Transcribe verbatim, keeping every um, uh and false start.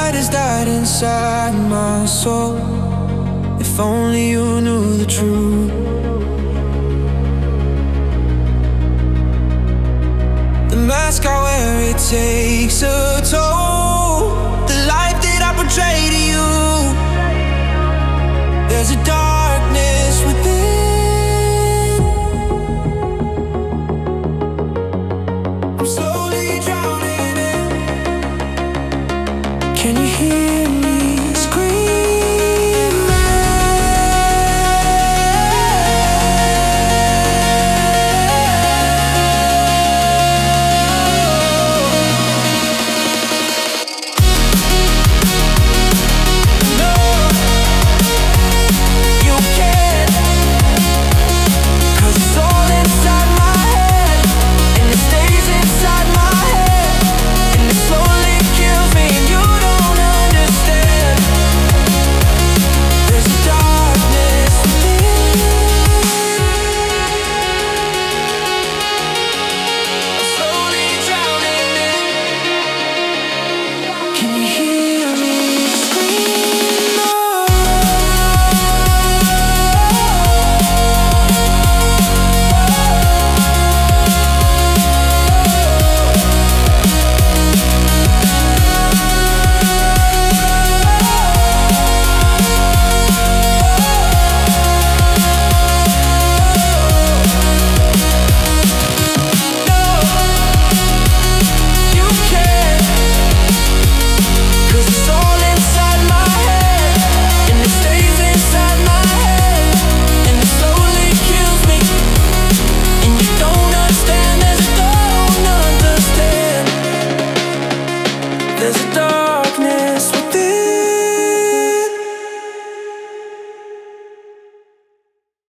light has died inside my soul. If only you knew the truth. The mask I wear, it takes a toll. The life that I portray to you, there's a dark